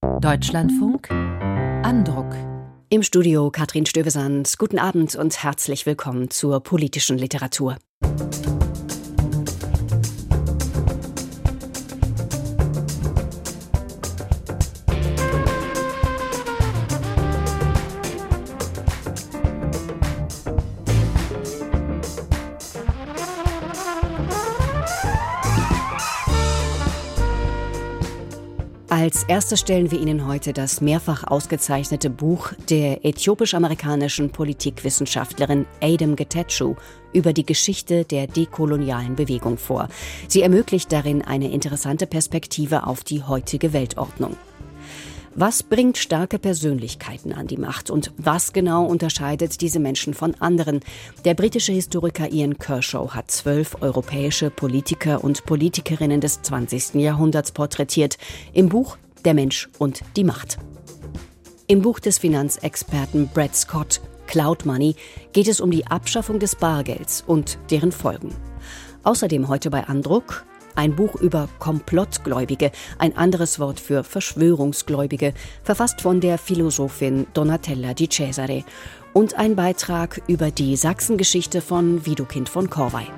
Deutschlandfunk Andruck. Im Studio Katrin Stövesand. Guten Abend und herzlich willkommen zur politischen Literatur. Als erstes stellen wir Ihnen heute das mehrfach ausgezeichnete Buch der äthiopisch-amerikanischen Politikwissenschaftlerin Adem Getachew über die Geschichte der dekolonialen Bewegung vor. Sie ermöglicht darin eine interessante Perspektive auf die heutige Weltordnung. Was bringt starke Persönlichkeiten an die Macht und was genau unterscheidet diese Menschen von anderen? Der britische Historiker Ian Kershaw hat 12 europäische Politiker und Politikerinnen des 20. Jahrhunderts porträtiert im Buch Der Mensch und die Macht. Im Buch des Finanzexperten Brad Scott Cloud Money geht es um die Abschaffung des Bargelds und deren Folgen. Außerdem heute bei Andruck ein Buch über Komplottgläubige, ein anderes Wort für Verschwörungsgläubige, verfasst von der Philosophin Donatella Di Cesare. Und ein Beitrag über die Sachsengeschichte von Widukind von Korvey.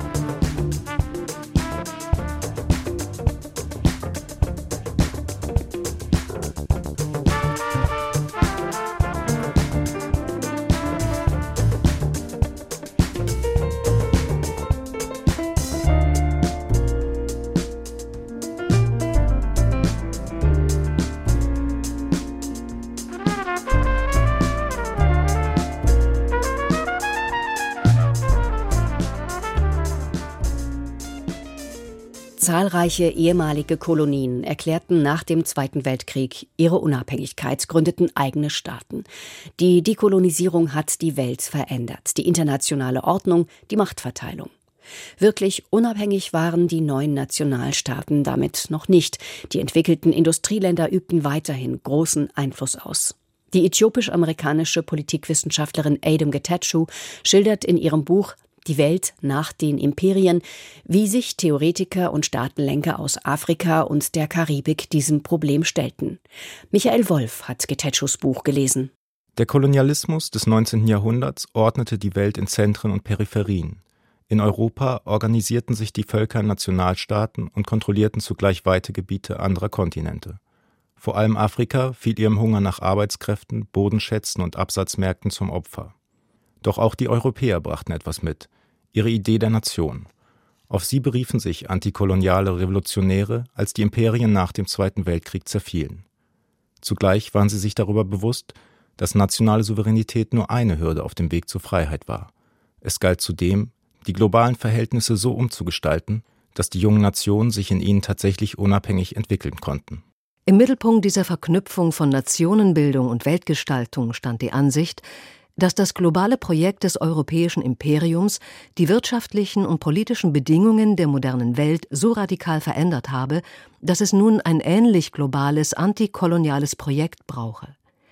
Zahlreiche ehemalige Kolonien erklärten nach dem Zweiten Weltkrieg ihre Unabhängigkeit, gründeten eigene Staaten. Die Dekolonisierung hat die Welt verändert, die internationale Ordnung, die Machtverteilung. Wirklich unabhängig waren die neuen Nationalstaaten damit noch nicht. Die entwickelten Industrieländer übten weiterhin großen Einfluss aus. Die äthiopisch-amerikanische Politikwissenschaftlerin Adem Getachew schildert in ihrem Buch Die Welt nach den Imperien, wie sich Theoretiker und Staatenlenker aus Afrika und der Karibik diesem Problem stellten. Michael Wolf hat Getachews Buch gelesen. Der Kolonialismus des 19. Jahrhunderts ordnete die Welt in Zentren und Peripherien. In Europa organisierten sich die Völker in Nationalstaaten und kontrollierten zugleich weite Gebiete anderer Kontinente. Vor allem Afrika fiel ihrem Hunger nach Arbeitskräften, Bodenschätzen und Absatzmärkten zum Opfer. Doch auch die Europäer brachten etwas mit: ihre Idee der Nation. Auf sie beriefen sich antikoloniale Revolutionäre, als die Imperien nach dem Zweiten Weltkrieg zerfielen. Zugleich waren sie sich darüber bewusst, dass nationale Souveränität nur eine Hürde auf dem Weg zur Freiheit war. Es galt zudem, die globalen Verhältnisse so umzugestalten, dass die jungen Nationen sich in ihnen tatsächlich unabhängig entwickeln konnten. Im Mittelpunkt dieser Verknüpfung von Nationenbildung und Weltgestaltung stand die Ansicht, dass das globale Projekt des europäischen Imperiums die wirtschaftlichen und politischen Bedingungen der modernen Welt so radikal verändert habe, dass es nun ein ähnlich globales antikoloniales Projekt brauche.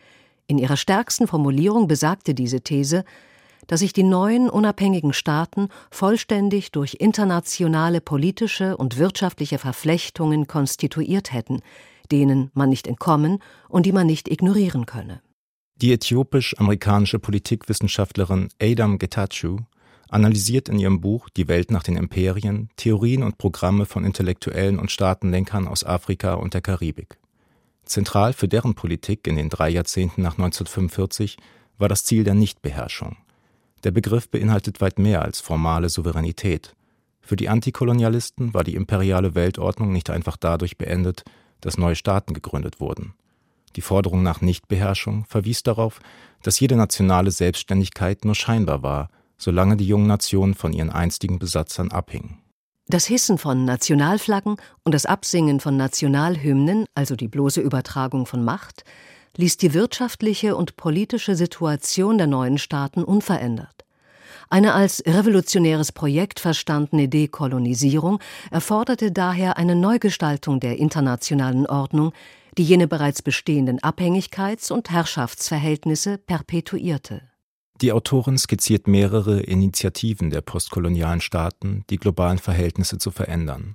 In ihrer stärksten Formulierung besagte diese These, dass sich die neuen unabhängigen Staaten vollständig durch internationale politische und wirtschaftliche Verflechtungen konstituiert hätten, denen man nicht entkommen und die man nicht ignorieren könne. Die äthiopisch-amerikanische Politikwissenschaftlerin Adem Getachew analysiert in ihrem Buch Die Welt nach den Imperien Theorien und Programme von Intellektuellen und Staatenlenkern aus Afrika und der Karibik. Zentral für deren Politik in den 3 Jahrzehnten nach 1945 war das Ziel der Nichtbeherrschung. Der Begriff beinhaltet weit mehr als formale Souveränität. Für die Antikolonialisten war die imperiale Weltordnung nicht einfach dadurch beendet, dass neue Staaten gegründet wurden. Die Forderung nach Nichtbeherrschung verwies darauf, dass jede nationale Selbstständigkeit nur scheinbar war, solange die jungen Nationen von ihren einstigen Besatzern abhingen. Das Hissen von Nationalflaggen und das Absingen von Nationalhymnen, also die bloße Übertragung von Macht, ließ die wirtschaftliche und politische Situation der neuen Staaten unverändert. Eine als revolutionäres Projekt verstandene Dekolonisierung erforderte daher eine Neugestaltung der internationalen Ordnung, die jene bereits bestehenden Abhängigkeits- und Herrschaftsverhältnisse perpetuierte. Die Autorin skizziert mehrere Initiativen der postkolonialen Staaten, die globalen Verhältnisse zu verändern.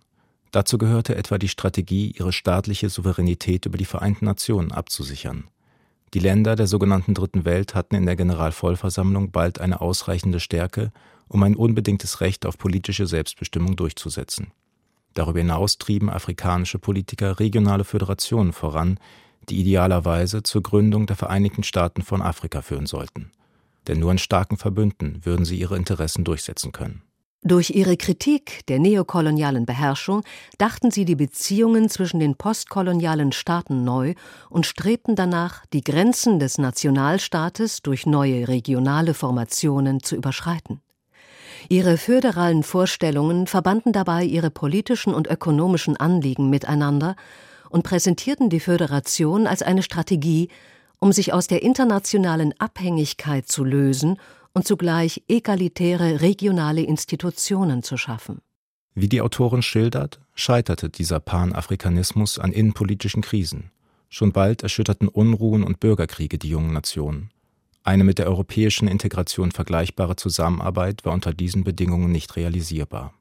Dazu gehörte etwa die Strategie, ihre staatliche Souveränität über die Vereinten Nationen abzusichern. Die Länder der sogenannten Dritten Welt hatten in der Generalvollversammlung bald eine ausreichende Stärke, um ein unbedingtes Recht auf politische Selbstbestimmung durchzusetzen. Darüber hinaus trieben afrikanische Politiker regionale Föderationen voran, die idealerweise zur Gründung der Vereinigten Staaten von Afrika führen sollten. Denn nur in starken Verbünden würden sie ihre Interessen durchsetzen können. Durch ihre Kritik der neokolonialen Beherrschung dachten sie die Beziehungen zwischen den postkolonialen Staaten neu und strebten danach, die Grenzen des Nationalstaates durch neue regionale Formationen zu überschreiten. Ihre föderalen Vorstellungen verbanden dabei ihre politischen und ökonomischen Anliegen miteinander und präsentierten die Föderation als eine Strategie, um sich aus der internationalen Abhängigkeit zu lösen und zugleich egalitäre regionale Institutionen zu schaffen. Wie die Autorin schildert, scheiterte dieser Panafrikanismus an innenpolitischen Krisen. Schon bald erschütterten Unruhen und Bürgerkriege die jungen Nationen. Eine mit der europäischen Integration vergleichbare Zusammenarbeit war unter diesen Bedingungen nicht realisierbar.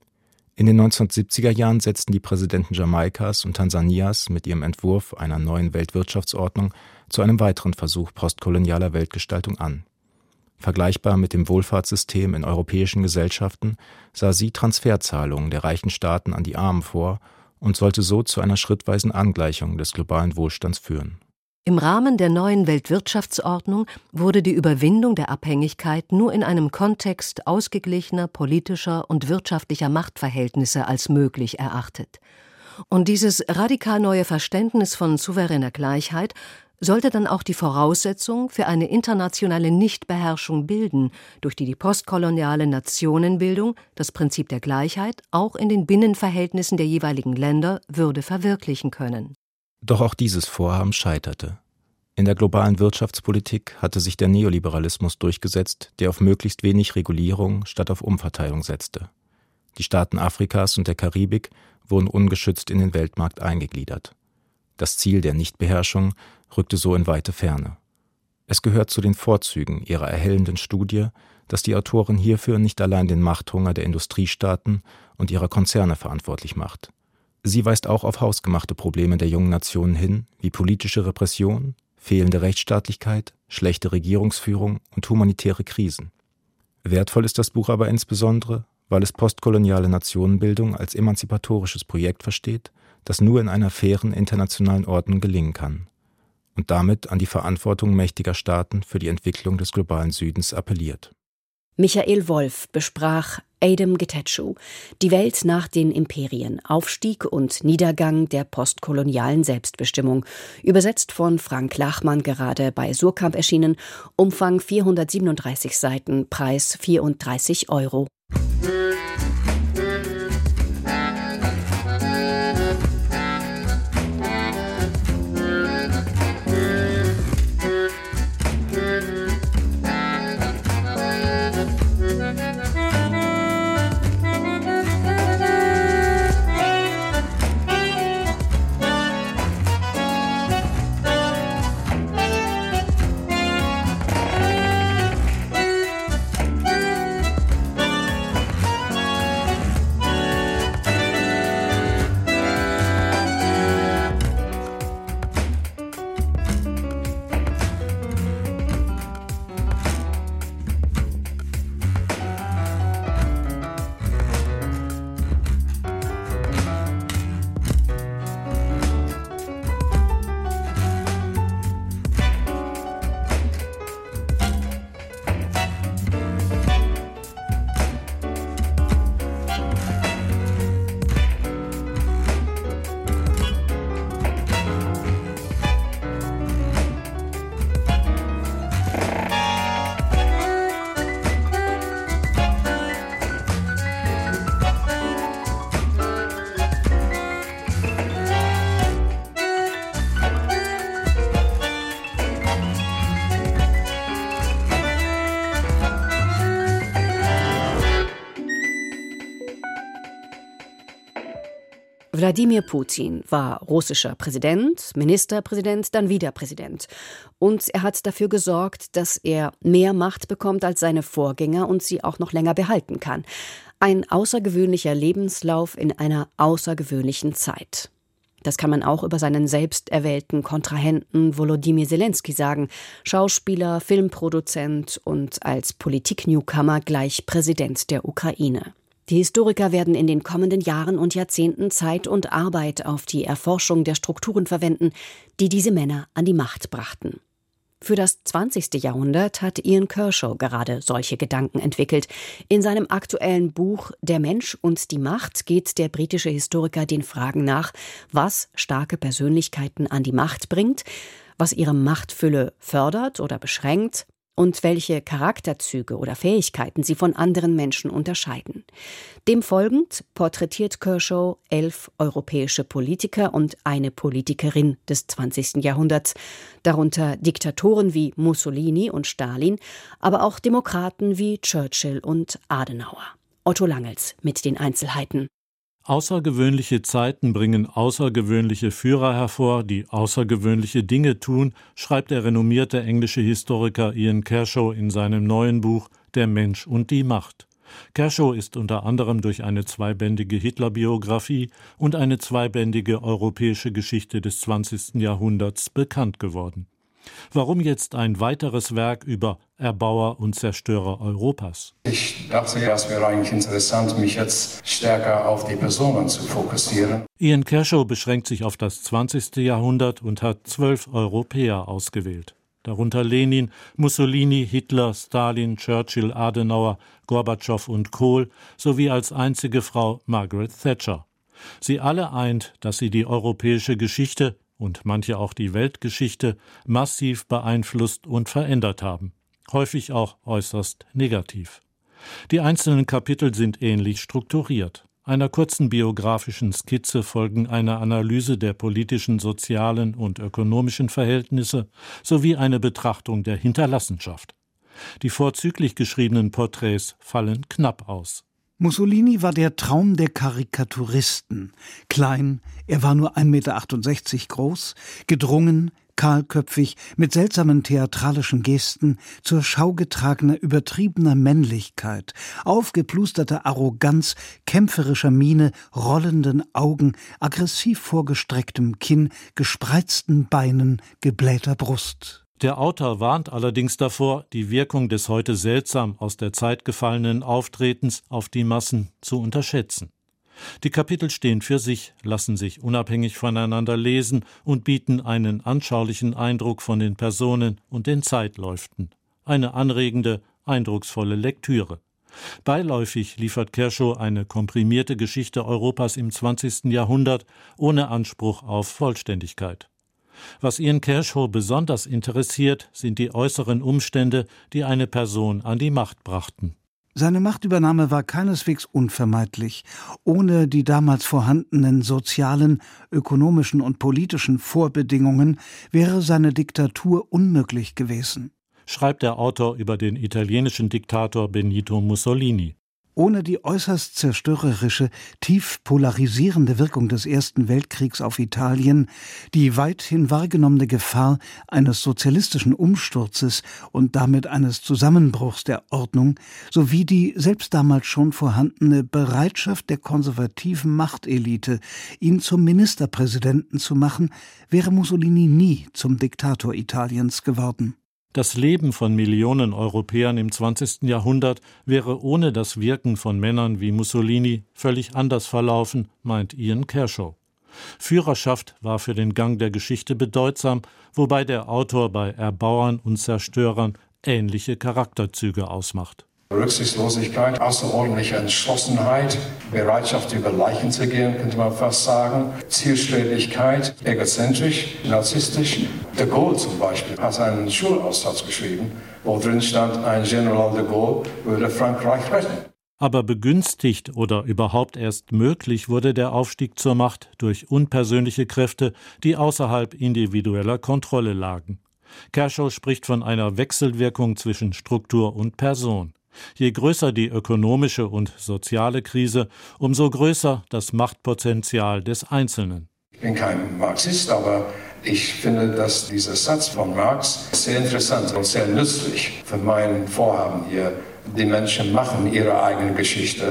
In den 1970er Jahren setzten die Präsidenten Jamaikas und Tansanias mit ihrem Entwurf einer neuen Weltwirtschaftsordnung zu einem weiteren Versuch postkolonialer Weltgestaltung an. Vergleichbar mit dem Wohlfahrtssystem in europäischen Gesellschaften sah sie Transferzahlungen der reichen Staaten an die Armen vor und sollte so zu einer schrittweisen Angleichung des globalen Wohlstands führen. Im Rahmen der neuen Weltwirtschaftsordnung wurde die Überwindung der Abhängigkeit nur in einem Kontext ausgeglichener politischer und wirtschaftlicher Machtverhältnisse als möglich erachtet. Und dieses radikal neue Verständnis von souveräner Gleichheit sollte dann auch die Voraussetzung für eine internationale Nichtbeherrschung bilden, durch die postkoloniale Nationenbildung das Prinzip der Gleichheit auch in den Binnenverhältnissen der jeweiligen Länder würde verwirklichen können. Doch auch dieses Vorhaben scheiterte. In der globalen Wirtschaftspolitik hatte sich der Neoliberalismus durchgesetzt, der auf möglichst wenig Regulierung statt auf Umverteilung setzte. Die Staaten Afrikas und der Karibik wurden ungeschützt in den Weltmarkt eingegliedert. Das Ziel der Nichtbeherrschung rückte so in weite Ferne. Es gehört zu den Vorzügen ihrer erhellenden Studie, dass die Autorin hierfür nicht allein den Machthunger der Industriestaaten und ihrer Konzerne verantwortlich macht. Sie weist auch auf hausgemachte Probleme der jungen Nationen hin, wie politische Repression, fehlende Rechtsstaatlichkeit, schlechte Regierungsführung und humanitäre Krisen. Wertvoll ist das Buch aber insbesondere, weil es postkoloniale Nationenbildung als emanzipatorisches Projekt versteht, das nur in einer fairen internationalen Ordnung gelingen kann und damit an die Verantwortung mächtiger Staaten für die Entwicklung des globalen Südens appelliert. Michael Wolf besprach Adem Getachew, die Welt nach den Imperien, Aufstieg und Niedergang der postkolonialen Selbstbestimmung, übersetzt von Frank Lachmann, gerade bei Suhrkamp erschienen, Umfang 437 Seiten, Preis 34 €. Wladimir Putin war russischer Präsident, Ministerpräsident, dann wieder Präsident. Und er hat dafür gesorgt, dass er mehr Macht bekommt als seine Vorgänger und sie auch noch länger behalten kann. Ein außergewöhnlicher Lebenslauf in einer außergewöhnlichen Zeit. Das kann man auch über seinen selbst erwählten Kontrahenten Volodymyr Zelensky sagen, Schauspieler, Filmproduzent und als Politik-Newcomer gleich Präsident der Ukraine. Die Historiker werden in den kommenden Jahren und Jahrzehnten Zeit und Arbeit auf die Erforschung der Strukturen verwenden, die diese Männer an die Macht brachten. Für das 20. Jahrhundert hat Ian Kershaw gerade solche Gedanken entwickelt. In seinem aktuellen Buch »Der Mensch und die Macht« geht der britische Historiker den Fragen nach, was starke Persönlichkeiten an die Macht bringt, was ihre Machtfülle fördert oder beschränkt und welche Charakterzüge oder Fähigkeiten sie von anderen Menschen unterscheiden. Dem folgend porträtiert Kershaw 11 europäische Politiker und eine Politikerin des 20. Jahrhunderts, darunter Diktatoren wie Mussolini und Stalin, aber auch Demokraten wie Churchill und Adenauer. Otto Langels mit den Einzelheiten. Außergewöhnliche Zeiten bringen außergewöhnliche Führer hervor, die außergewöhnliche Dinge tun, schreibt der renommierte englische Historiker Ian Kershaw in seinem neuen Buch »Der Mensch und die Macht«. Kershaw ist unter anderem durch eine 2-bändige Hitler-Biografie und eine 2-bändige europäische Geschichte des 20. Jahrhunderts bekannt geworden. Warum jetzt ein weiteres Werk über Erbauer und Zerstörer Europas? Ich dachte, es wäre eigentlich interessant, mich jetzt stärker auf die Personen zu fokussieren. Ian Kershaw beschränkt sich auf das 20. Jahrhundert und hat 12 Europäer ausgewählt. Darunter Lenin, Mussolini, Hitler, Stalin, Churchill, Adenauer, Gorbatschow und Kohl sowie als einzige Frau Margaret Thatcher. Sie alle eint, dass sie die europäische Geschichte und manche auch die Weltgeschichte massiv beeinflusst und verändert haben, häufig auch äußerst negativ. Die einzelnen Kapitel sind ähnlich strukturiert. Einer kurzen biografischen Skizze folgen eine Analyse der politischen, sozialen und ökonomischen Verhältnisse sowie eine Betrachtung der Hinterlassenschaft. Die vorzüglich geschriebenen Porträts fallen knapp aus. Mussolini war der Traum der Karikaturisten. Klein, er war nur 1,68 Meter groß, gedrungen, kahlköpfig, mit seltsamen theatralischen Gesten, zur Schau getragener übertriebener Männlichkeit, aufgeplusterter Arroganz, kämpferischer Miene, rollenden Augen, aggressiv vorgestrecktem Kinn, gespreizten Beinen, geblähter Brust. Der Autor warnt allerdings davor, die Wirkung des heute seltsam aus der Zeit gefallenen Auftretens auf die Massen zu unterschätzen. Die Kapitel stehen für sich, lassen sich unabhängig voneinander lesen und bieten einen anschaulichen Eindruck von den Personen und den Zeitläuften. Eine anregende, eindrucksvolle Lektüre. Beiläufig liefert Kershaw eine komprimierte Geschichte Europas im 20. Jahrhundert ohne Anspruch auf Vollständigkeit. Was Ian Kershaw besonders interessiert, sind die äußeren Umstände, die eine Person an die Macht brachten. Seine Machtübernahme war keineswegs unvermeidlich. Ohne die damals vorhandenen sozialen, ökonomischen und politischen Vorbedingungen wäre seine Diktatur unmöglich gewesen, schreibt der Autor über den italienischen Diktator Benito Mussolini. Ohne die äußerst zerstörerische, tief polarisierende Wirkung des Ersten Weltkriegs auf Italien, die weithin wahrgenommene Gefahr eines sozialistischen Umsturzes und damit eines Zusammenbruchs der Ordnung sowie die selbst damals schon vorhandene Bereitschaft der konservativen Machtelite, ihn zum Ministerpräsidenten zu machen, wäre Mussolini nie zum Diktator Italiens geworden. Das Leben von Millionen Europäern im 20. Jahrhundert wäre ohne das Wirken von Männern wie Mussolini völlig anders verlaufen, meint Ian Kershaw. Führerschaft war für den Gang der Geschichte bedeutsam, wobei der Autor bei Erbauern und Zerstörern ähnliche Charakterzüge ausmacht. Rücksichtslosigkeit, außerordentliche Entschlossenheit, Bereitschaft über Leichen zu gehen, könnte man fast sagen, Zielstrebigkeit, egozentrisch, narzisstisch. De Gaulle zum Beispiel hat einen Schulaufsatz geschrieben, wo drin stand, ein General de Gaulle würde Frankreich retten. Aber begünstigt oder überhaupt erst möglich wurde der Aufstieg zur Macht durch unpersönliche Kräfte, die außerhalb individueller Kontrolle lagen. Kershaw spricht von einer Wechselwirkung zwischen Struktur und Person. Je größer die ökonomische und soziale Krise, umso größer das Machtpotenzial des Einzelnen. Ich bin kein Marxist, aber ich finde, dass dieser Satz von Marx sehr interessant und sehr nützlich für mein Vorhaben hier. Die Menschen machen ihre eigene Geschichte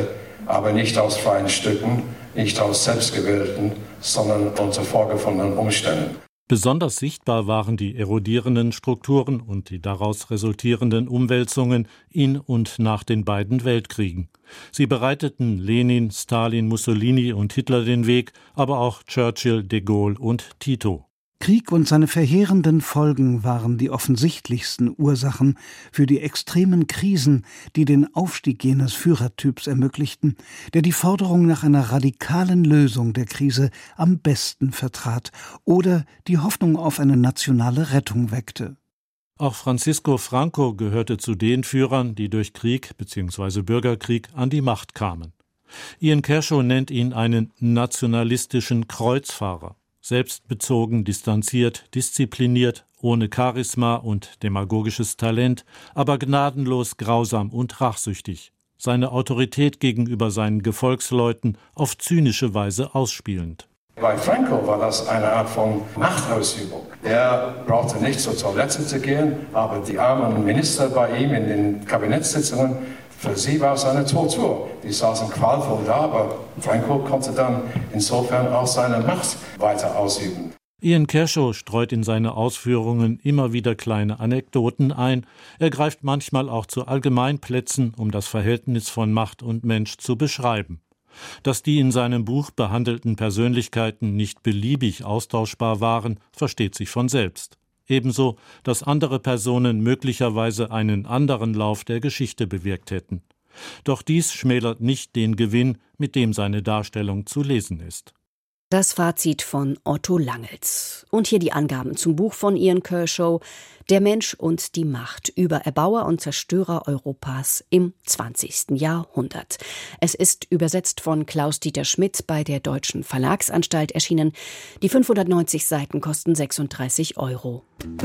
aber nicht aus freien Stücken, nicht aus selbstgewählten, sondern unter Folge von den Umständen. Besonders sichtbar waren die erodierenden Strukturen und die daraus resultierenden Umwälzungen in und nach den beiden Weltkriegen. Sie bereiteten Lenin, Stalin, Mussolini und Hitler den Weg, aber auch Churchill, de Gaulle und Tito. Krieg und seine verheerenden Folgen waren die offensichtlichsten Ursachen für die extremen Krisen, die den Aufstieg jenes Führertyps ermöglichten, der die Forderung nach einer radikalen Lösung der Krise am besten vertrat oder die Hoffnung auf eine nationale Rettung weckte. Auch Francisco Franco gehörte zu den Führern, die durch Krieg bzw. Bürgerkrieg an die Macht kamen. Ian Kershaw nennt ihn einen nationalistischen Kreuzfahrer. Selbstbezogen, distanziert, diszipliniert, ohne Charisma und demagogisches Talent, aber gnadenlos, grausam und rachsüchtig. Seine Autorität gegenüber seinen Gefolgsleuten auf zynische Weise ausspielend. Bei Franco war das eine Art von Machtausübung. Er brauchte nicht zur Toilette zu gehen, aber die armen Minister bei ihm in den Kabinettssitzungen, für sie war es eine Tortur. Die saßen qualvoll da, aber Franco konnte dann insofern auch seine Macht weiter ausüben. Ian Kershaw streut in seine Ausführungen immer wieder kleine Anekdoten ein. Er greift manchmal auch zu Allgemeinplätzen, um das Verhältnis von Macht und Mensch zu beschreiben. Dass die in seinem Buch behandelten Persönlichkeiten nicht beliebig austauschbar waren, versteht sich von selbst. Ebenso, dass andere Personen möglicherweise einen anderen Lauf der Geschichte bewirkt hätten. Doch dies schmälert nicht den Gewinn, mit dem seine Darstellung zu lesen ist. Das Fazit von Otto Langels. Und hier die Angaben zum Buch von Ian Kershaw, Der Mensch und die Macht, über Erbauer und Zerstörer Europas im 20. Jahrhundert. Es ist übersetzt von Klaus-Dieter Schmidt bei der Deutschen Verlagsanstalt erschienen. Die 590 Seiten kosten 36 €.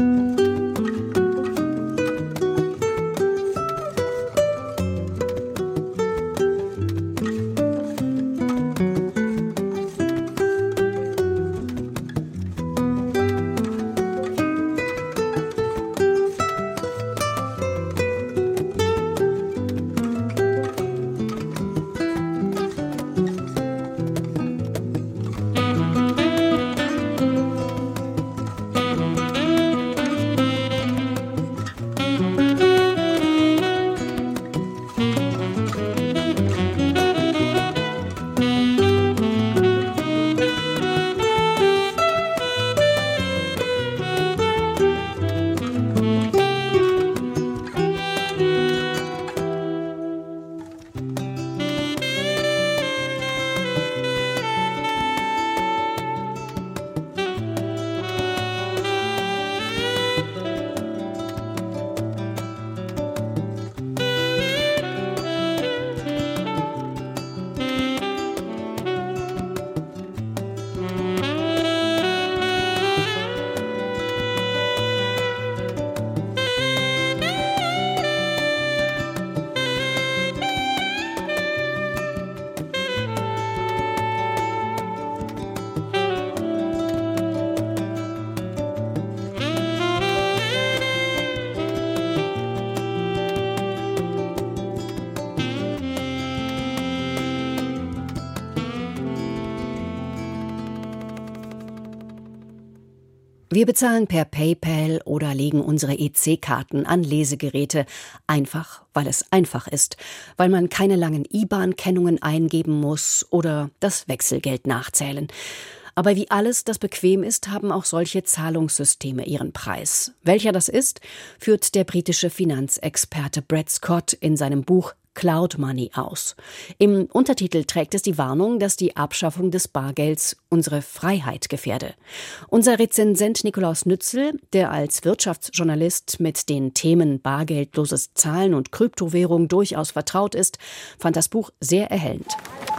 Wir bezahlen per PayPal oder legen unsere EC-Karten an Lesegeräte, einfach, weil es einfach ist, weil man keine langen IBAN-Kennungen eingeben muss oder das Wechselgeld nachzählen. Aber wie alles, das bequem ist, haben auch solche Zahlungssysteme ihren Preis. Welcher das ist, führt der britische Finanzexperte Brad Scott in seinem Buch Cloud Money aus. Im Untertitel trägt es die Warnung, dass die Abschaffung des Bargelds unsere Freiheit gefährde. Unser Rezensent Nikolaus Nützel, der als Wirtschaftsjournalist mit den Themen bargeldloses Zahlen und Kryptowährung durchaus vertraut ist, fand das Buch sehr erhellend.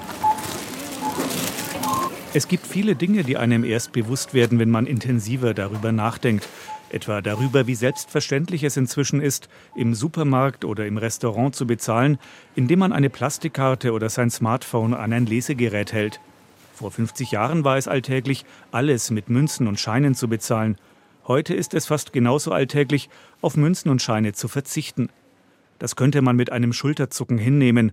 Es gibt viele Dinge, die einem erst bewusst werden, wenn man intensiver darüber nachdenkt. Etwa darüber, wie selbstverständlich es inzwischen ist, im Supermarkt oder im Restaurant zu bezahlen, indem man eine Plastikkarte oder sein Smartphone an ein Lesegerät hält. Vor 50 Jahren war es alltäglich, alles mit Münzen und Scheinen zu bezahlen. Heute ist es fast genauso alltäglich, auf Münzen und Scheine zu verzichten. Das könnte man mit einem Schulterzucken hinnehmen.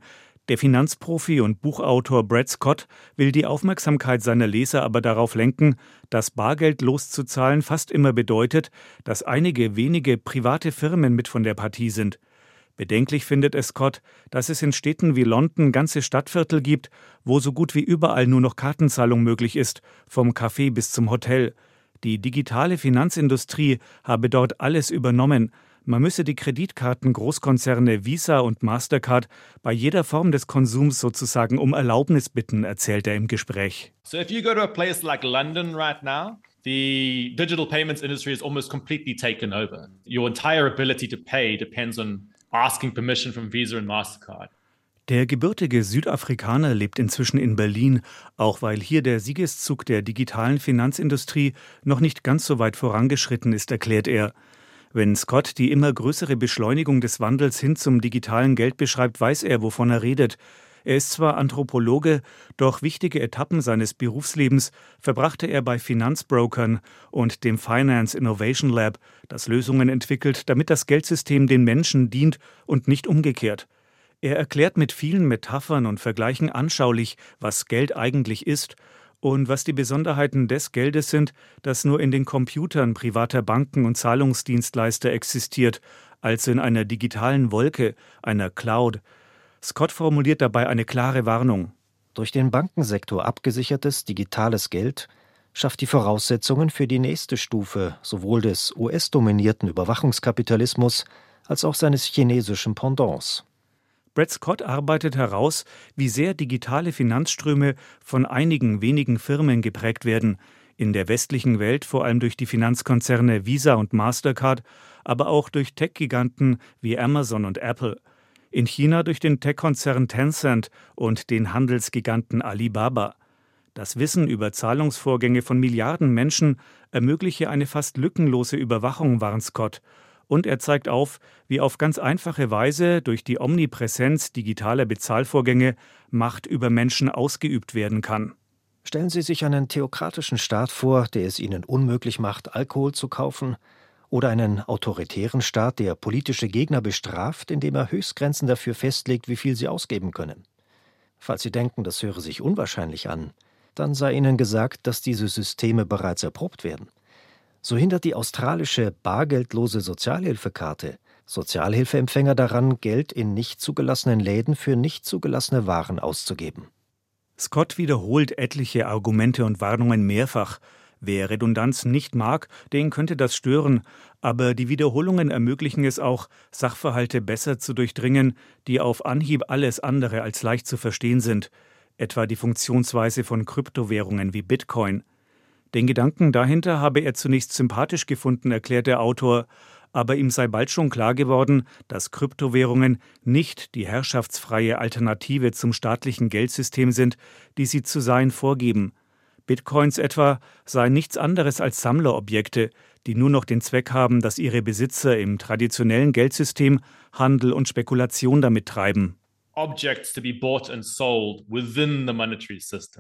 Der Finanzprofi und Buchautor Brad Scott will die Aufmerksamkeit seiner Leser aber darauf lenken, dass Bargeld loszuzahlen fast immer bedeutet, dass einige wenige private Firmen mit von der Partie sind. Bedenklich findet es Scott, dass es in Städten wie London ganze Stadtviertel gibt, wo so gut wie überall nur noch Kartenzahlung möglich ist, vom Café bis zum Hotel. Die digitale Finanzindustrie habe dort alles übernommen. Man müsse die Kreditkarten-Großkonzerne Visa und Mastercard bei jeder Form des Konsums sozusagen um Erlaubnis bitten, erzählt er im Gespräch. So if you go to a place like London right now, the digital payments industry is almost completely taken over. Your entire ability to pay depends on asking permission from Visa and Mastercard. Der gebürtige Südafrikaner lebt inzwischen in Berlin, auch weil hier der Siegeszug der digitalen Finanzindustrie noch nicht ganz so weit vorangeschritten ist, erklärt er. Wenn Scott die immer größere Beschleunigung des Wandels hin zum digitalen Geld beschreibt, weiß er, wovon er redet. Er ist zwar Anthropologe, doch wichtige Etappen seines Berufslebens verbrachte er bei Finanzbrokern und dem Finance Innovation Lab, das Lösungen entwickelt, damit das Geldsystem den Menschen dient und nicht umgekehrt. Er erklärt mit vielen Metaphern und Vergleichen anschaulich, was Geld eigentlich ist und was die Besonderheiten des Geldes sind, das nur in den Computern privater Banken und Zahlungsdienstleister existiert, also in einer digitalen Wolke, einer Cloud. Scott formuliert dabei eine klare Warnung. Durch den Bankensektor abgesichertes digitales Geld schafft die Voraussetzungen für die nächste Stufe sowohl des US-dominierten Überwachungskapitalismus als auch seines chinesischen Pendants. Brad Scott arbeitet heraus, wie sehr digitale Finanzströme von einigen wenigen Firmen geprägt werden, in der westlichen Welt vor allem durch die Finanzkonzerne Visa und Mastercard, aber auch durch Tech-Giganten wie Amazon und Apple. In China durch den Tech-Konzern Tencent und den Handelsgiganten Alibaba. Das Wissen über Zahlungsvorgänge von Milliarden Menschen ermögliche eine fast lückenlose Überwachung, warnt Scott. Und er zeigt auf, wie auf ganz einfache Weise durch die Omnipräsenz digitaler Bezahlvorgänge Macht über Menschen ausgeübt werden kann. Stellen Sie sich einen theokratischen Staat vor, der es Ihnen unmöglich macht, Alkohol zu kaufen, oder einen autoritären Staat, der politische Gegner bestraft, indem er Höchstgrenzen dafür festlegt, wie viel sie ausgeben können. Falls Sie denken, das höre sich unwahrscheinlich an, dann sei Ihnen gesagt, dass diese Systeme bereits erprobt werden. So hindert die australische bargeldlose Sozialhilfekarte Sozialhilfeempfänger daran, Geld in nicht zugelassenen Läden für nicht zugelassene Waren auszugeben. Scott wiederholt etliche Argumente und Warnungen mehrfach. Wer Redundanz nicht mag, den könnte das stören, aber die Wiederholungen ermöglichen es auch, Sachverhalte besser zu durchdringen, die auf Anhieb alles andere als leicht zu verstehen sind, etwa die Funktionsweise von Kryptowährungen wie Bitcoin. Den Gedanken dahinter habe er zunächst sympathisch gefunden, erklärt der Autor, aber ihm sei bald schon klar geworden, dass Kryptowährungen nicht die herrschaftsfreie Alternative zum staatlichen Geldsystem sind, die sie zu sein vorgeben. Bitcoins etwa seien nichts anderes als Sammlerobjekte, die nur noch den Zweck haben, dass ihre Besitzer im traditionellen Geldsystem Handel und Spekulation damit treiben. Objects to be bought and sold within the monetary system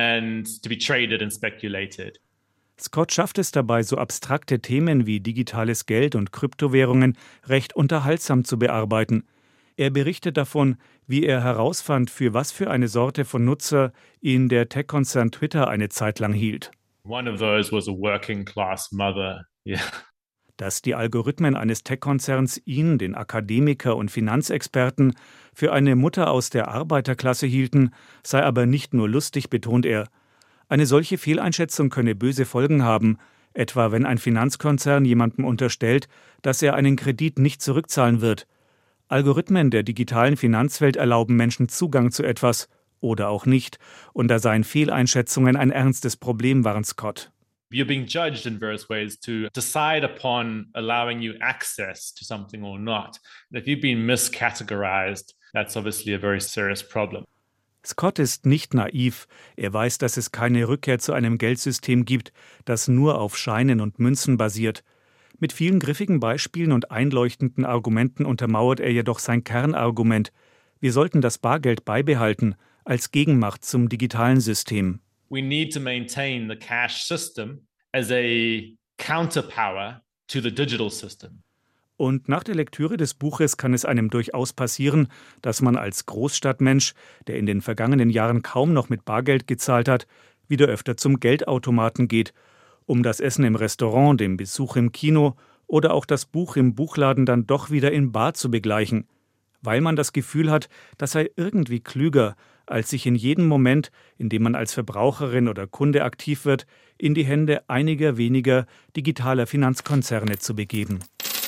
and to be traded and speculated. Scott schafft es dabei, so abstrakte Themen wie digitales Geld und Kryptowährungen recht unterhaltsam zu bearbeiten. Er berichtet davon, wie er herausfand, für was für eine Sorte von Nutzer ihn der Tech-Konzern Twitter eine Zeit lang hielt. One of those was a working class mother. Yeah. Dass die Algorithmen eines Tech-Konzerns ihn, den Akademiker und Finanzexperten, für eine Mutter aus der Arbeiterklasse hielten, sei aber nicht nur lustig, betont er. Eine solche Fehleinschätzung könne böse Folgen haben, etwa wenn ein Finanzkonzern jemandem unterstellt, dass er einen Kredit nicht zurückzahlen wird. Algorithmen der digitalen Finanzwelt erlauben Menschen Zugang zu etwas oder auch nicht, und da seien Fehleinschätzungen ein ernstes Problem, warnt Scott. You're being judged in various ways to decide upon allowing you access to something or not. And if you've been miscategorized, that's obviously a very serious problem. Scott ist nicht naiv. Er weiß, dass es keine Rückkehr zu einem Geldsystem gibt, das nur auf Scheinen und Münzen basiert. Mit vielen griffigen Beispielen und einleuchtenden Argumenten untermauert er jedoch sein Kernargument. Wir sollten das Bargeld beibehalten, als Gegenmacht zum digitalen System. We need to maintain the cash system as a counterpower to the digital system. Und nach der Lektüre des Buches kann es einem durchaus passieren, dass man als Großstadtmensch, der in den vergangenen Jahren kaum noch mit Bargeld gezahlt hat, wieder öfter zum Geldautomaten geht, um das Essen im Restaurant, den Besuch im Kino oder auch das Buch im Buchladen dann doch wieder in bar zu begleichen, weil man das Gefühl hat, das sei irgendwie klüger, als sich in jedem Moment, in dem man als Verbraucherin oder Kunde aktiv wird, in die Hände einiger weniger digitaler Finanzkonzerne zu begeben.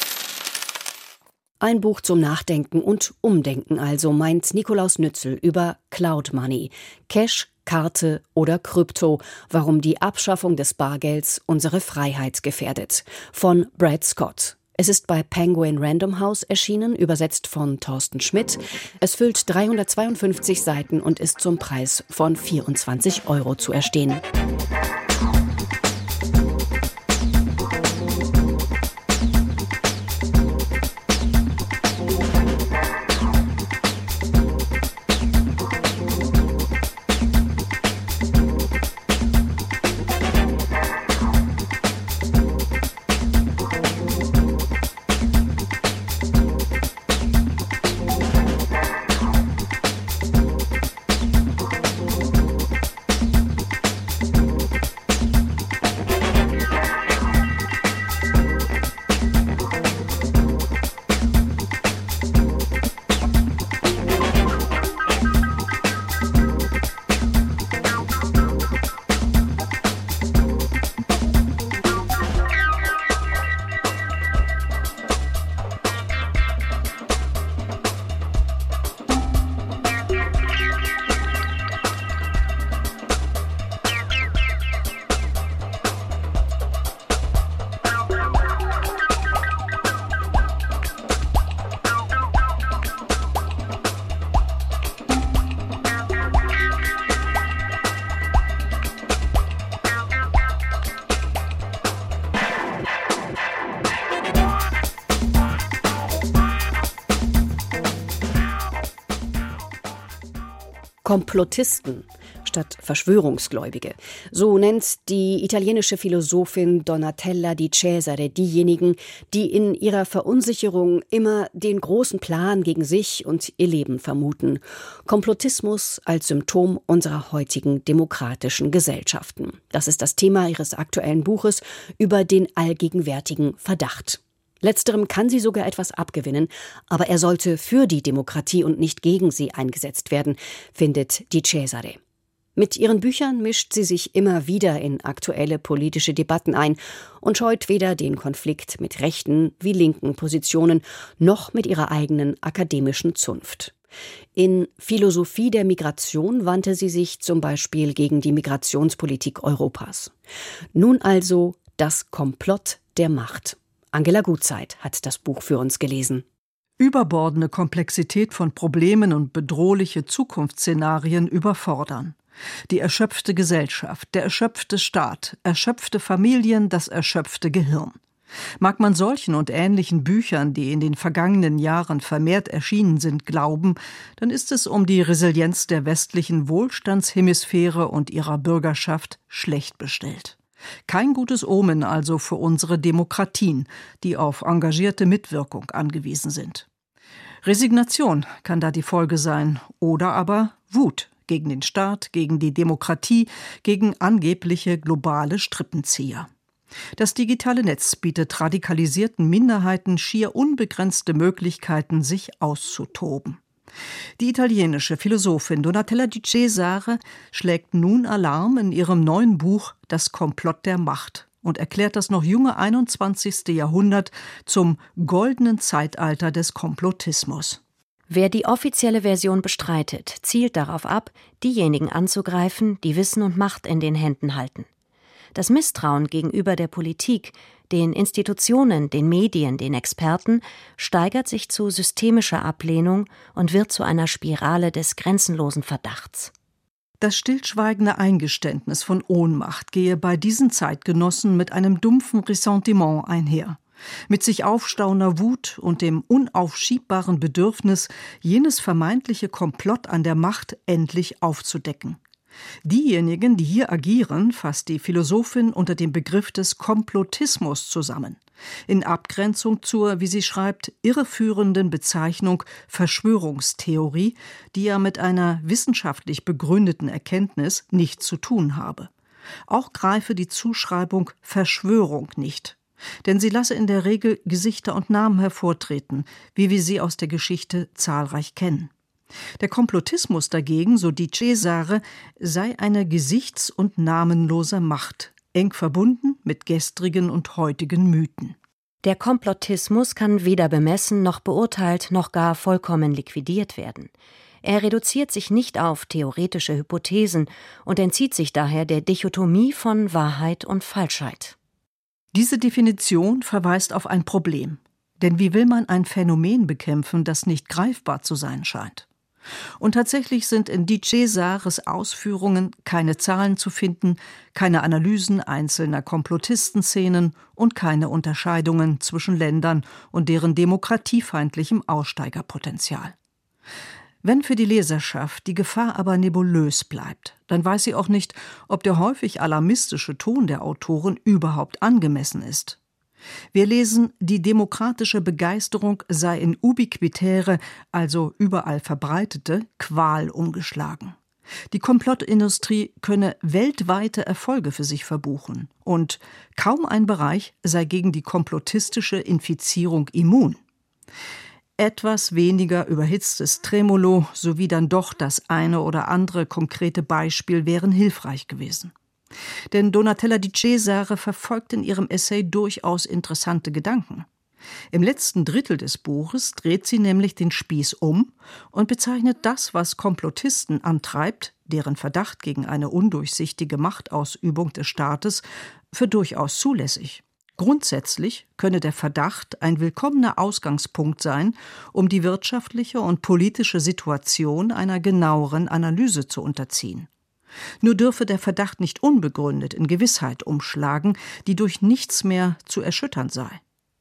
Ein Buch zum Nachdenken und Umdenken also, meint Nikolaus Nützel über Cloud Money, Cash, Karte oder Krypto, warum die Abschaffung des Bargelds unsere Freiheit gefährdet. Von Brad Scott. Es ist bei Penguin Random House erschienen, übersetzt von Thorsten Schmidt. Es füllt 352 Seiten und ist zum Preis von 24 € zu erstehen. Komplottisten statt Verschwörungsgläubige. So nennt die italienische Philosophin Donatella Di Cesare diejenigen, die in ihrer Verunsicherung immer den großen Plan gegen sich und ihr Leben vermuten. Komplottismus als Symptom unserer heutigen demokratischen Gesellschaften. Das ist das Thema ihres aktuellen Buches über den allgegenwärtigen Verdacht. Letzterem kann sie sogar etwas abgewinnen, aber er sollte für die Demokratie und nicht gegen sie eingesetzt werden, findet Di Cesare. Mit ihren Büchern mischt sie sich immer wieder in aktuelle politische Debatten ein und scheut weder den Konflikt mit rechten wie linken Positionen noch mit ihrer eigenen akademischen Zunft. In Philosophie der Migration wandte sie sich zum Beispiel gegen die Migrationspolitik Europas. Nun also das Komplott der Macht. Angela Gutzeit hat das Buch für uns gelesen. Überbordende Komplexität von Problemen und bedrohliche Zukunftsszenarien überfordern. Die erschöpfte Gesellschaft, der erschöpfte Staat, erschöpfte Familien, das erschöpfte Gehirn. Mag man solchen und ähnlichen Büchern, die in den vergangenen Jahren vermehrt erschienen sind, glauben, dann ist es um die Resilienz der westlichen Wohlstandshemisphäre und ihrer Bürgerschaft schlecht bestellt. Kein gutes Omen also für unsere Demokratien, die auf engagierte Mitwirkung angewiesen sind. Resignation kann da die Folge sein oder aber Wut gegen den Staat, gegen die Demokratie, gegen angebliche globale Strippenzieher. Das digitale Netz bietet radikalisierten Minderheiten schier unbegrenzte Möglichkeiten, sich auszutoben. Die italienische Philosophin Donatella Di Cesare schlägt nun Alarm in ihrem neuen Buch »Das Komplott der Macht« und erklärt das noch junge 21. Jahrhundert zum goldenen Zeitalter des Komplottismus. Wer die offizielle Version bestreitet, zielt darauf ab, diejenigen anzugreifen, die Wissen und Macht in den Händen halten. Das Misstrauen gegenüber der Politik, den Institutionen, den Medien, den Experten steigert sich zu systemischer Ablehnung und wird zu einer Spirale des grenzenlosen Verdachts. Das stillschweigende Eingeständnis von Ohnmacht gehe bei diesen Zeitgenossen mit einem dumpfen Ressentiment einher. Mit sich aufstauender Wut und dem unaufschiebbaren Bedürfnis, jenes vermeintliche Komplott an der Macht endlich aufzudecken. Diejenigen, die hier agieren, fasst die Philosophin unter dem Begriff des Komplottismus zusammen. In Abgrenzung zur, wie sie schreibt, irreführenden Bezeichnung Verschwörungstheorie, die ja mit einer wissenschaftlich begründeten Erkenntnis nichts zu tun habe. Auch greife die Zuschreibung Verschwörung nicht, denn sie lasse in der Regel Gesichter und Namen hervortreten, wie wir sie aus der Geschichte zahlreich kennen. Der Komplottismus dagegen, so Di Cesare, sei eine gesichts- und namenlose Macht, eng verbunden mit gestrigen und heutigen Mythen. Der Komplottismus kann weder bemessen noch beurteilt noch gar vollkommen liquidiert werden. Er reduziert sich nicht auf theoretische Hypothesen und entzieht sich daher der Dichotomie von Wahrheit und Falschheit. Diese Definition verweist auf ein Problem. Denn wie will man ein Phänomen bekämpfen, das nicht greifbar zu sein scheint? Und tatsächlich sind in Di Cesares Ausführungen keine Zahlen zu finden, keine Analysen einzelner Komplotistenszenen und keine Unterscheidungen zwischen Ländern und deren demokratiefeindlichem Aussteigerpotenzial. Wenn für die Leserschaft die Gefahr aber nebulös bleibt, dann weiß sie auch nicht, ob der häufig alarmistische Ton der Autoren überhaupt angemessen ist. Wir lesen, die demokratische Begeisterung sei in ubiquitäre, also überall verbreitete, Qual umgeschlagen. Die Komplottindustrie könne weltweite Erfolge für sich verbuchen und kaum ein Bereich sei gegen die komplottistische Infizierung immun. Etwas weniger überhitztes Tremolo sowie dann doch das eine oder andere konkrete Beispiel wären hilfreich gewesen. Denn Donatella Di Cesare verfolgt in ihrem Essay durchaus interessante Gedanken. Im letzten Drittel des Buches dreht sie nämlich den Spieß um und bezeichnet das, was Komplottisten antreibt, deren Verdacht gegen eine undurchsichtige Machtausübung des Staates, für durchaus zulässig. Grundsätzlich könne der Verdacht ein willkommener Ausgangspunkt sein, um die wirtschaftliche und politische Situation einer genaueren Analyse zu unterziehen. Nur dürfe der Verdacht nicht unbegründet in Gewissheit umschlagen, die durch nichts mehr zu erschüttern sei.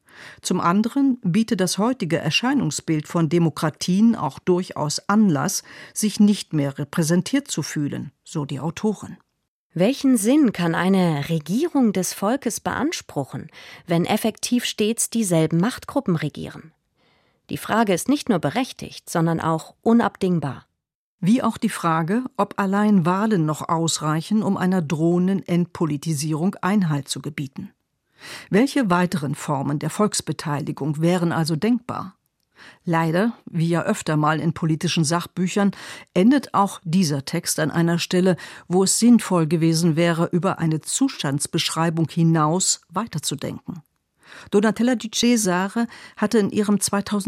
Zum anderen biete das heutige Erscheinungsbild von Demokratien auch durchaus Anlass, sich nicht mehr repräsentiert zu fühlen, so die Autorin. Welchen Sinn kann eine Regierung des Volkes beanspruchen, wenn effektiv stets dieselben Machtgruppen regieren? Die Frage ist nicht nur berechtigt, sondern auch unabdingbar. Wie auch die Frage, ob allein Wahlen noch ausreichen, um einer drohenden Entpolitisierung Einhalt zu gebieten. Welche weiteren Formen der Volksbeteiligung wären also denkbar? Leider, wie ja öfter mal in politischen Sachbüchern, endet auch dieser Text an einer Stelle, wo es sinnvoll gewesen wäre, über eine Zustandsbeschreibung hinaus weiterzudenken. Donatella Di Cesare hatte in ihrem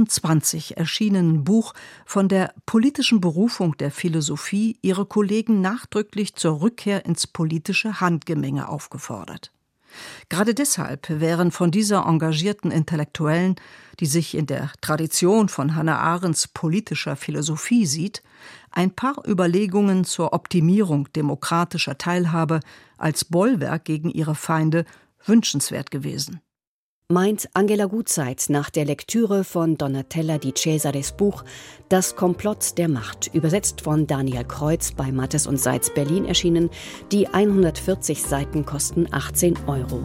2020 erschienenen Buch von der politischen Berufung der Philosophie ihre Kollegen nachdrücklich zur Rückkehr ins politische Handgemenge aufgefordert. Gerade deshalb wären von dieser engagierten Intellektuellen, die sich in der Tradition von Hannah Arendts politischer Philosophie sieht, ein paar Überlegungen zur Optimierung demokratischer Teilhabe als Bollwerk gegen ihre Feinde wünschenswert gewesen. Meint Angela Gutzeit nach der Lektüre von Donatella Di Cesares Buch »Das Komplott der Macht«, übersetzt von Daniel Kreuz, bei Mattes und Seitz Berlin erschienen. Die 140 Seiten kosten 18 €.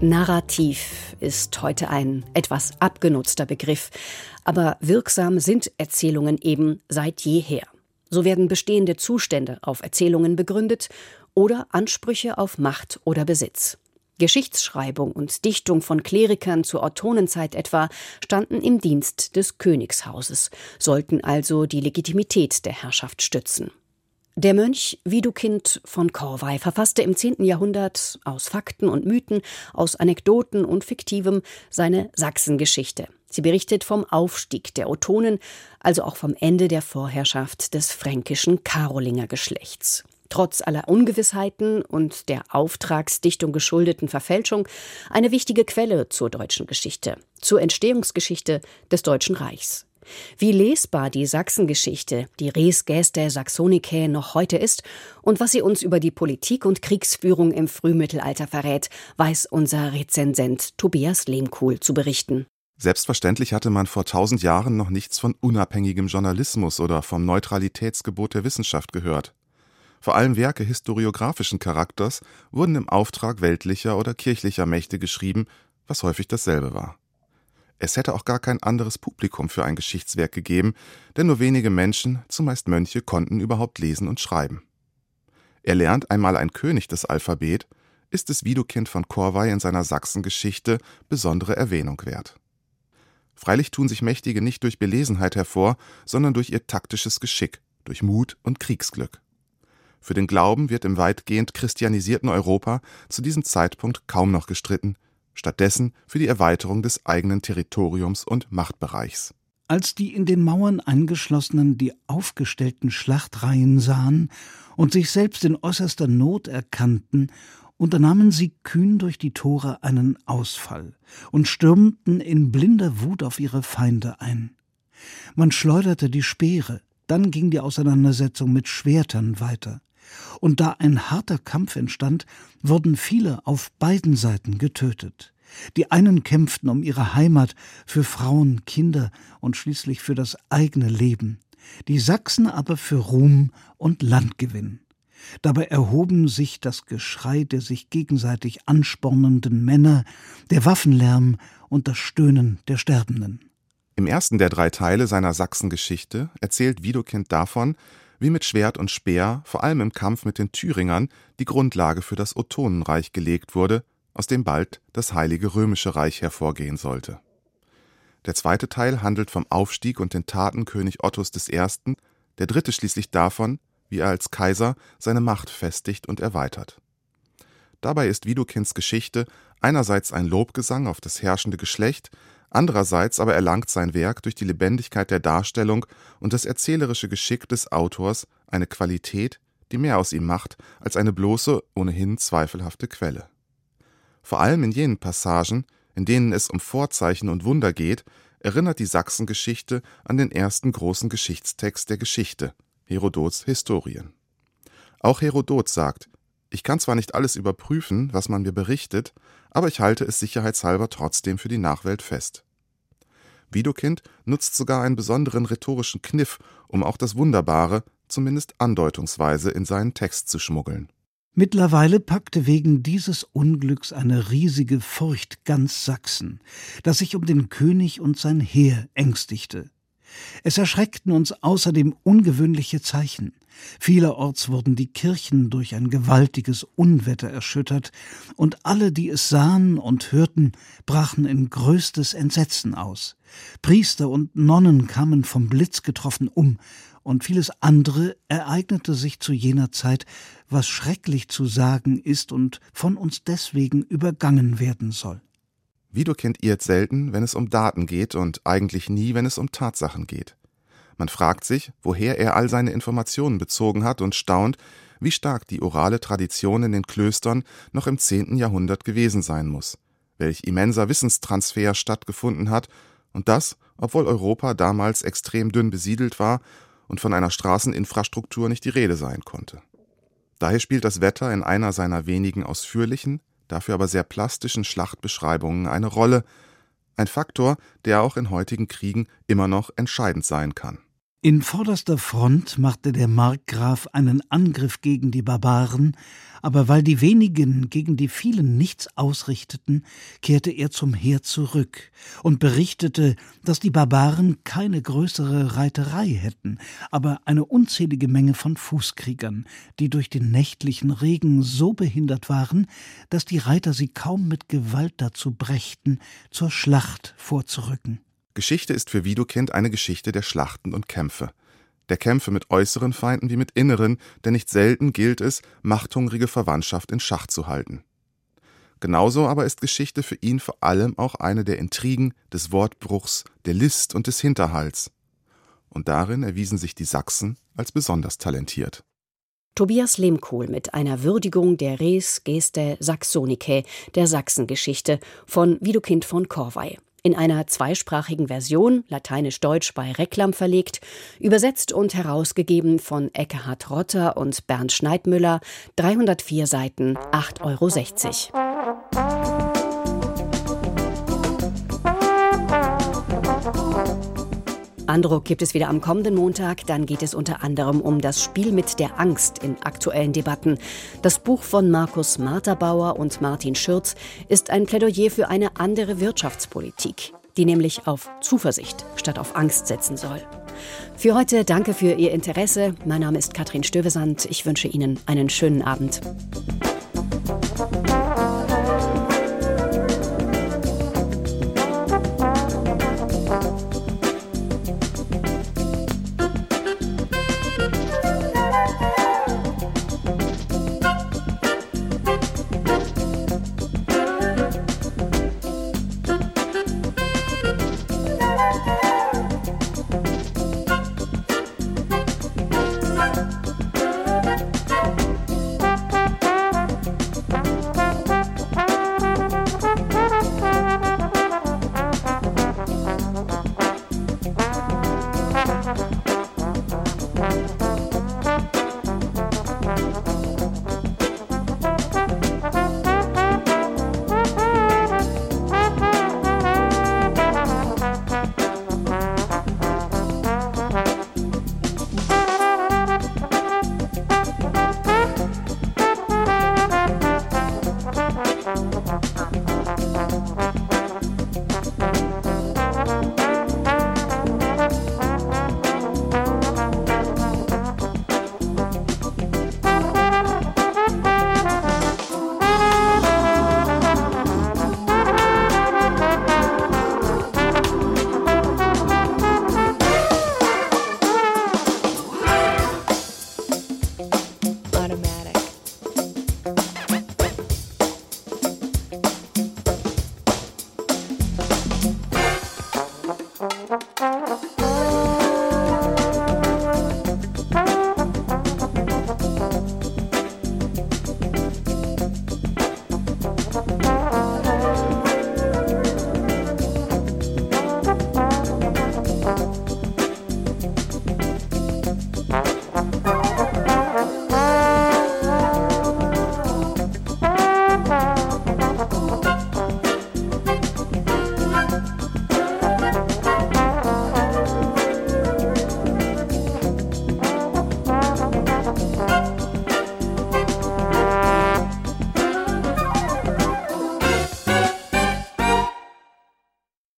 Narrativ ist heute ein etwas abgenutzter Begriff, aber wirksam sind Erzählungen eben seit jeher. So werden bestehende Zustände auf Erzählungen begründet oder Ansprüche auf Macht oder Besitz. Geschichtsschreibung und Dichtung von Klerikern zur Ottonenzeit etwa standen im Dienst des Königshauses, sollten also die Legitimität der Herrschaft stützen. Der Mönch Widukind von Corvey verfasste im 10. Jahrhundert aus Fakten und Mythen, aus Anekdoten und Fiktivem seine Sachsengeschichte. Sie berichtet vom Aufstieg der Ottonen, also auch vom Ende der Vorherrschaft des fränkischen Karolingergeschlechts. Trotz aller Ungewissheiten und der Auftragsdichtung geschuldeten Verfälschung eine wichtige Quelle zur deutschen Geschichte, zur Entstehungsgeschichte des Deutschen Reichs. Wie lesbar die Sachsengeschichte, die Res Gestae Saxonicae, noch heute ist und was sie uns über die Politik und Kriegsführung im Frühmittelalter verrät, weiß unser Rezensent Tobias Lehmkuhl zu berichten. Selbstverständlich hatte man vor 1000 Jahren noch nichts von unabhängigem Journalismus oder vom Neutralitätsgebot der Wissenschaft gehört. Vor allem Werke historiographischen Charakters wurden im Auftrag weltlicher oder kirchlicher Mächte geschrieben, was häufig dasselbe war. Es hätte auch gar kein anderes Publikum für ein Geschichtswerk gegeben, denn nur wenige Menschen, zumeist Mönche, konnten überhaupt lesen und schreiben. Erlernt einmal ein König das Alphabet, ist es Widukind von Corvey in seiner Sachsengeschichte besondere Erwähnung wert. Freilich tun sich Mächtige nicht durch Belesenheit hervor, sondern durch ihr taktisches Geschick, durch Mut und Kriegsglück. Für den Glauben wird im weitgehend christianisierten Europa zu diesem Zeitpunkt kaum noch gestritten, stattdessen für die Erweiterung des eigenen Territoriums und Machtbereichs. Als die in den Mauern Eingeschlossenen die aufgestellten Schlachtreihen sahen und sich selbst in äußerster Not erkannten, unternahmen sie kühn durch die Tore einen Ausfall und stürmten in blinder Wut auf ihre Feinde ein. Man schleuderte die Speere, dann ging die Auseinandersetzung mit Schwertern weiter. Und da ein harter Kampf entstand, wurden viele auf beiden Seiten getötet. Die einen kämpften um ihre Heimat, für Frauen, Kinder und schließlich für das eigene Leben, die Sachsen aber für Ruhm und Landgewinn. Dabei erhoben sich das Geschrei der sich gegenseitig anspornenden Männer, der Waffenlärm und das Stöhnen der Sterbenden. Im ersten der 3 Teile seiner Sachsengeschichte erzählt Widukind davon, wie mit Schwert und Speer, vor allem im Kampf mit den Thüringern, die Grundlage für das Ottonenreich gelegt wurde, aus dem bald das Heilige Römische Reich hervorgehen sollte. Der 2. Teil handelt vom Aufstieg und den Taten König Ottos I., der 3. schließlich davon, wie er als Kaiser seine Macht festigt und erweitert. Dabei ist Widukinds Geschichte einerseits ein Lobgesang auf das herrschende Geschlecht, andererseits aber erlangt sein Werk durch die Lebendigkeit der Darstellung und das erzählerische Geschick des Autors eine Qualität, die mehr aus ihm macht als eine bloße, ohnehin zweifelhafte Quelle. Vor allem in jenen Passagen, in denen es um Vorzeichen und Wunder geht, erinnert die Sachsengeschichte an den ersten großen Geschichtstext der Geschichte, Herodots Historien. Auch Herodot sagt: Ich kann zwar nicht alles überprüfen, was man mir berichtet, aber ich halte es sicherheitshalber trotzdem für die Nachwelt fest. Widukind nutzt sogar einen besonderen rhetorischen Kniff, um auch das Wunderbare, zumindest andeutungsweise, in seinen Text zu schmuggeln. Mittlerweile packte wegen dieses Unglücks eine riesige Furcht ganz Sachsen, das sich um den König und sein Heer ängstigte. Es erschreckten uns außerdem ungewöhnliche Zeichen. Vielerorts wurden die Kirchen durch ein gewaltiges Unwetter erschüttert, und alle, die es sahen und hörten, brachen in größtes Entsetzen aus. Priester und Nonnen kamen vom Blitz getroffen um, und vieles andere ereignete sich zu jener Zeit, was schrecklich zu sagen ist und von uns deswegen übergangen werden soll. Widukind irrt selten, wenn es um Daten geht, und eigentlich nie, wenn es um Tatsachen geht. Man fragt sich, woher er all seine Informationen bezogen hat, und staunt, wie stark die orale Tradition in den Klöstern noch im 10. Jahrhundert gewesen sein muss, welch immenser Wissenstransfer stattgefunden hat, und das, obwohl Europa damals extrem dünn besiedelt war und von einer Straßeninfrastruktur nicht die Rede sein konnte. Daher spielt das Wetter in einer seiner wenigen ausführlichen, dafür aber sehr plastischen Schlachtbeschreibungen eine Rolle, ein Faktor, der auch in heutigen Kriegen immer noch entscheidend sein kann. In vorderster Front machte der Markgraf einen Angriff gegen die Barbaren, aber weil die wenigen gegen die vielen nichts ausrichteten, kehrte er zum Heer zurück und berichtete, dass die Barbaren keine größere Reiterei hätten, aber eine unzählige Menge von Fußkriegern, die durch den nächtlichen Regen so behindert waren, dass die Reiter sie kaum mit Gewalt dazu brächten, zur Schlacht vorzurücken. Geschichte ist für Widukind eine Geschichte der Schlachten und Kämpfe. Der Kämpfe mit äußeren Feinden wie mit inneren, denn nicht selten gilt es, machthungrige Verwandtschaft in Schach zu halten. Genauso aber ist Geschichte für ihn vor allem auch eine der Intrigen, des Wortbruchs, der List und des Hinterhalts. Und darin erwiesen sich die Sachsen als besonders talentiert. Tobias Lehmkuhl mit einer Würdigung der Res Gestae Saxonicae, der Sachsengeschichte von Widukind von Corvey. In einer zweisprachigen Version, lateinisch-deutsch bei Reklam verlegt, übersetzt und herausgegeben von Ekkehard Rotter und Bernd Schneidmüller, 304 Seiten, 8,60 €. Andruck gibt es wieder am kommenden Montag. Dann geht es unter anderem um das Spiel mit der Angst in aktuellen Debatten. Das Buch von Markus Marterbauer und Martin Schürz ist ein Plädoyer für eine andere Wirtschaftspolitik, die nämlich auf Zuversicht statt auf Angst setzen soll. Für heute danke für Ihr Interesse. Mein Name ist Katrin Stövesand. Ich wünsche Ihnen einen schönen Abend.